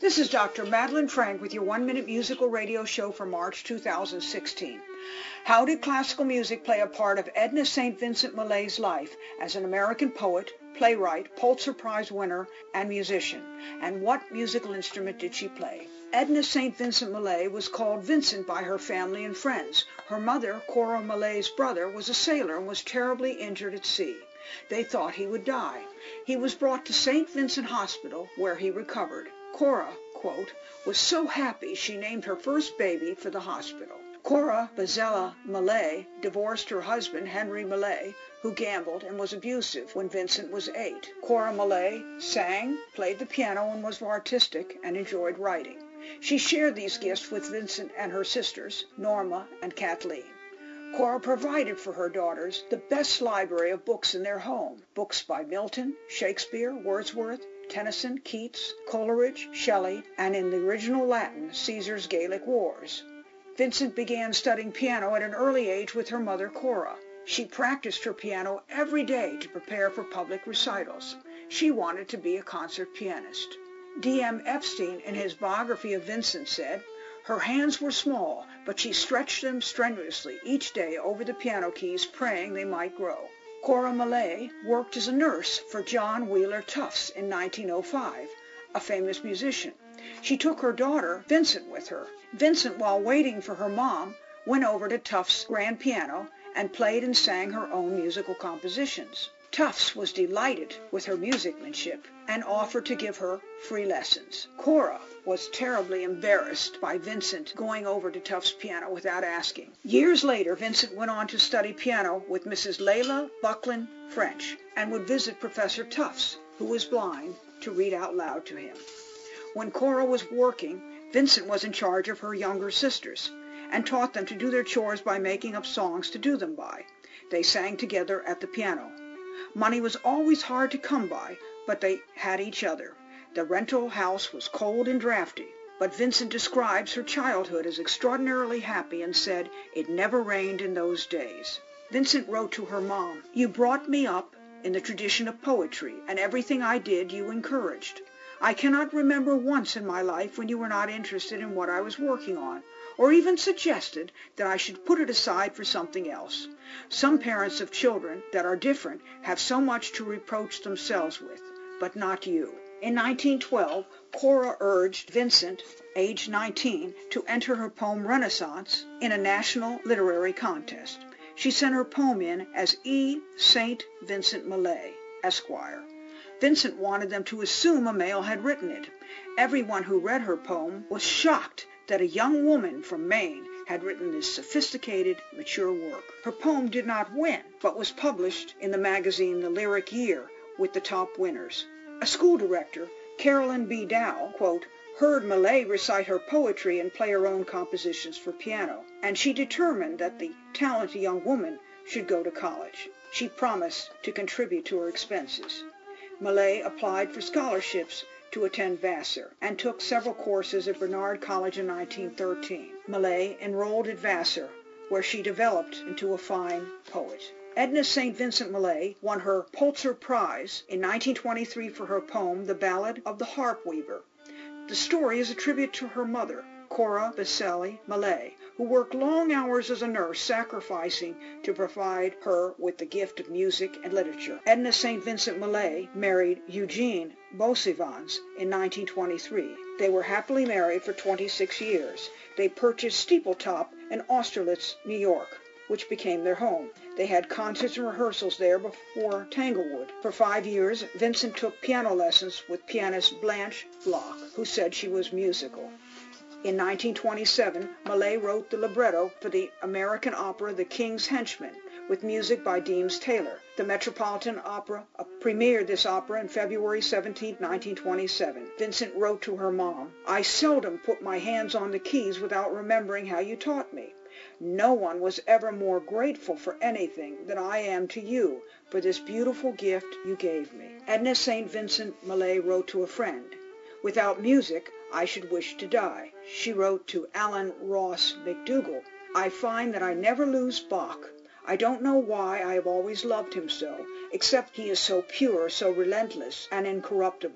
This is Dr. Madeline Frank with your 1-minute musical radio show for March 2016. How did classical music play a part of Edna St. Vincent Millay's life as an American poet, playwright, Pulitzer Prize winner, and musician? And what musical instrument did she play? Edna St. Vincent Millay was called Vincent by her family and friends. Her mother, Cora Millay's brother, was a sailor and was terribly injured at sea. They thought he would die. He was brought to St. Vincent Hospital, where he recovered. Cora, quote, was so happy she named her first baby for the hospital. Cora Bazella Millay divorced her husband, Henry Millay, who gambled and was abusive when Vincent was 8. Cora Millay sang, played the piano, and was artistic and enjoyed writing. She shared these gifts with Vincent and her sisters, Norma and Kathleen. Cora provided for her daughters the best library of books in their home, books by Milton, Shakespeare, Wordsworth, Tennyson, Keats, Coleridge, Shelley, and in the original Latin, Caesar's Gallic Wars. Vincent began studying piano at an early age with her mother, Cora. She practiced her piano every day to prepare for public recitals. She wanted to be a concert pianist. D.M. Epstein, in his biography of Vincent, said, "Her hands were small, but she stretched them strenuously each day over the piano keys, praying they might grow." Cora Millay worked as a nurse for John Wheeler Tufts in 1905, a famous musician. She took her daughter, Vincent, with her. Vincent, while waiting for her mom, went over to Tufts' grand piano and played and sang her own musical compositions. Tufts was delighted with her musicmanship and offered to give her free lessons. Cora was terribly embarrassed by Vincent going over to Tufts' piano without asking. Years later, Vincent went on to study piano with Mrs. Layla Buckland French and would visit Professor Tufts, who was blind, to read out loud to him. When Cora was working, Vincent was in charge of her younger sisters and taught them to do their chores by making up songs to do them by. They sang together at the piano. Money was always hard to come by, but they had each other. The rental house was cold and drafty, but Vincent describes her childhood as extraordinarily happy and said it never rained in those days. Vincent wrote to her mom, "You brought me up in the tradition of poetry, and everything I did you encouraged. I cannot remember once in my life when you were not interested in what I was working on, or even suggested that I should put it aside for something else. Some parents of children that are different have so much to reproach themselves with, but not you." In 1912, Cora urged Vincent, age 19, to enter her poem Renaissance in a national literary contest. She sent her poem in as E. St. Vincent Millay, Esquire. Vincent wanted them to assume a male had written it. Everyone who read her poem was shocked that a young woman from Maine had written this sophisticated, mature work. Her poem did not win, but was published in the magazine The Lyric Year with the top winners. A school director, Carolyn B. Dow, quote, heard Millay recite her poetry and play her own compositions for piano, and she determined that the talented young woman should go to college. She promised to contribute to her expenses. Millay applied for scholarships to attend Vassar and took several courses at Barnard College in 1913. Millay enrolled at Vassar, where she developed into a fine poet. Edna St. Vincent Millay won her Pulitzer Prize in 1923 for her poem The Ballad of the Harp Weaver. The story is a tribute to her mother, Cora Bazella Millay, who worked long hours as a nurse, sacrificing to provide her with the gift of music and literature. Edna St. Vincent Millay married Eugene Beausevans in 1923. They were happily married for 26 years. They purchased Steepletop in Austerlitz, New York, which became their home. They had concerts and rehearsals there before Tanglewood. For 5 years, Vincent took piano lessons with pianist Blanche Bloch, who said she was musical. In 1927, Millay wrote the libretto for the American opera The King's Henchman, with music by Deems Taylor. The Metropolitan Opera premiered this opera on February 17, 1927. Vincent wrote to her mom, "I seldom put my hands on the keys without remembering how you taught me. No one was ever more grateful for anything than I am to you for this beautiful gift you gave me." Edna St. Vincent Millay wrote to a friend, "Without music, I should wish to die." She wrote to Alan Ross McDougall, "I find that I never lose Bach. I don't know why I have always loved him so, except he is so pure, so relentless, and incorruptible.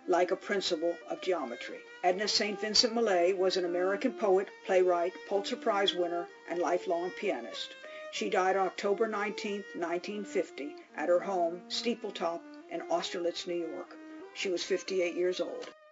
like a principle of geometry. Edna St. Vincent Millay was an American poet, playwright, Pulitzer Prize winner, and lifelong pianist. She died on October 19, 1950, at her home, Steepletop, in Austerlitz, New York. She was 58 years old.